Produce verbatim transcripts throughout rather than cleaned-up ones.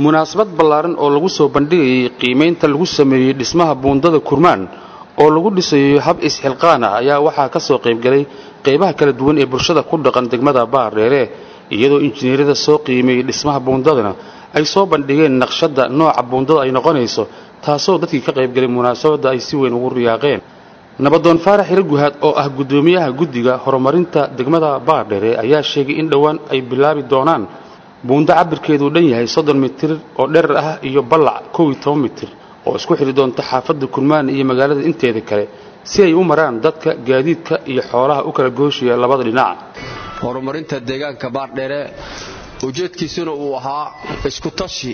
munaasabad ballaaran oo lagu soo bandhigay qiimeynta lagu sameeyay dhismaha buundada Kurmaan oo lagu dhisay hab isxilqaan ah ayaa waxa ka soo qayb galay qaybaha kala duwan ee bulshada ku dhaqan degmada Baardheere iyadoo injineerada soo qiimeeyay dhismaha buundadana ay soo bandhigeen naqshada nooca buundada ay noqonayso taasoo dadkii ka qayb galay munaasabada ay si weyn ugu riyaaqeen nabadoon Faarax Hirguhaad oo ah gudoomiyaha guddiga horumarinta degmada Baardheere ayaa sheegay in dhawaan ay bilaabi doonaan buunda cabirkeedu dhan yahay soddon mitir oo dherer ah iyo ballac kow iyo toban mitir oo isku xiri doonta xaafadda Kurmaan iyo magaalada inteeda kale si ay u maraan dadka gaadiidka iyo xoolaha u kala gooshiya labada dhinac horumarinta deegaanka Baardheere ujeedkiisuna uu ahaa isku tashi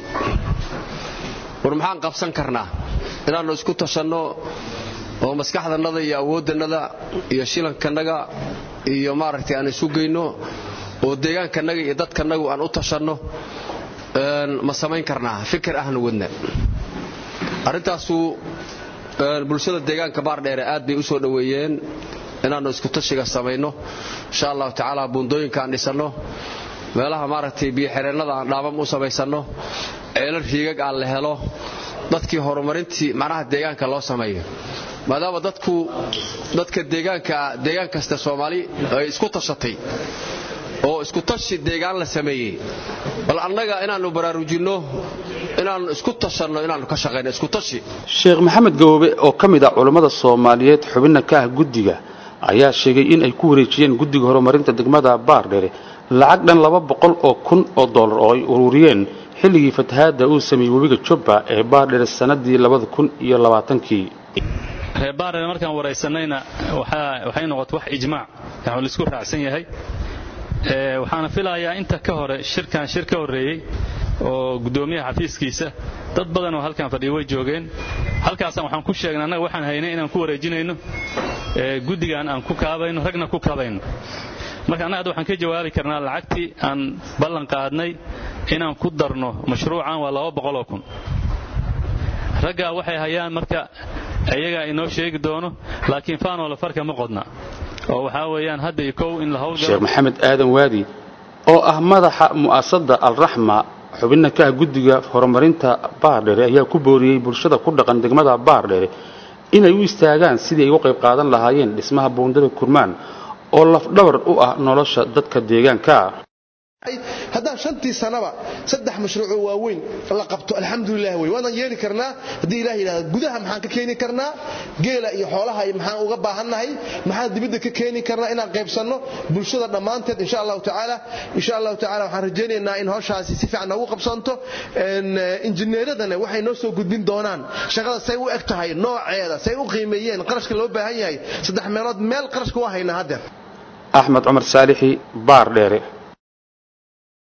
war maxaan qabsan karnaa inaanu isku tashanno oo maskaxdanada iyo awooddanada iyo shilankanaga iyo maaragtay aan isu geyno oo deegaankanaga iyo dadkanagu aan u tashanno een ma samayn karnaa fikir ahna wadna arintaasu bulshada deegaanka Baardheere aad bay u soo dhaweeyeen inaanu isku tashiga sameeyno insha Allah taala buundooyinka aan dhisano meelaha maaragtay biyo xireenada aan dhaabam u sameysano ceelal riigag aan la helo dadkii horumarintii macnaha deegaanka loo sameeyo maadaama dadku dadka deegaanka deegaan kasta Soomaali ay isku tashatay oo isku tashi deegaan la sameeyay bal annaga inaanu baraarujino inaanu isku tashanno inaanu ka shaqeyno isku tashi Sheekh Maxamed Gawoobe oo kamid ah culimada Soomaaliyeed xubinna ka ah guddiga ayaa sheegay in ay ku wareejiyeen guddiga horumarinta degmada Baardheere lacag dhan laba boqol oo kun oo dollar oo ay ururiyeen xilligii fatahaada uu sameeyay wabiga Jubba ee Baardheere sanadii laba kun iyo labaatan-kii Baardheere markaan wareysanayna waxa waxay noqotay wax ijmaac yahay la isku raacsan yahay ee waxaana filayaa inta ka hore shirkan shirka horeeyay oo gudoomiyaha xafiiskiisa dad badan oo halkan fadhiyo way joogeen halkaas waxaan ku sheegnay anaga waxaan haynay inaan ku wareejinayno ee guddigan aan ku kaabayno ragna ku kaabayno marka anaga waxaan ka jawaabi karnaa lacagtii aan ballan qaadnay inaan ku darno mashruucan waa laba boqol oo kun ragga waxay hayaan marka ayaga inoo sheegi doono laakiin faano la farka ma qodna oo waxa weeyaan hadda ikow in la hawlgalo Sheekh Maxamed Aadan Waadi oo ah madaxa mu'assasada Al-Rahma xubinna ka guddiga horumarinta Baardheere ayaa ku booriyay bulshada ku dhaqan degmada Baardheere inay u istaagaan sidii ay uga qayb qaadan lahaayeen dhismaha buundada Kurmaan oo laf dhabar u ah nolosha dadka deegaanka هذا شنتي سنة سدح مشروع واوين الله قبته الحمد لله وي وانا يلي كرنا دي إلهي لا جودها محن كيني كرنا جيلا يحولها محن وجبها هناي محن دي بدك كيني كرنا إن قيب سنة بالشدة ضمانت إن شاء الله تعالى إن شاء الله تعالى وحرجيني إن إن هالش عسيسي عنا وقب سنته إن إنجنير ده وحي نوسو جودين دونان شغلة سيو أكتهاي نوع هذا سيو قيميين قرش كله بهاي سدح مراد مال قرش كواهي هذا أحمد عمر صالحي بارديري